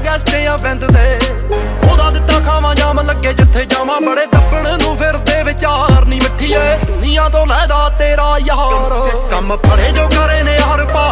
ਗੈਸਟਿਆਂ ਬਿੰਦ ਦੇ ਉਹਦਾ ਦਿੱਤਾ ਖਾਵਾਂ ਜਾਮ ਲੱਗੇ ਜਿੱਥੇ ਜਾਵਾਂ ਬੜੇ ਦੱਬਣ ਨੂੰ ਫਿਰਦੇ ਵਿਚਾਰ ਨੀ ਮਿੱਠੀਏ ਦੁਨੀਆ ਤੋਂ ਲੈਦਾ ਤੇਰਾ ਯਾਰ ਕੰਮ ਫੜੇ ਜੋ ਕਰੇ ਨੇ ਹਰ ਪਾ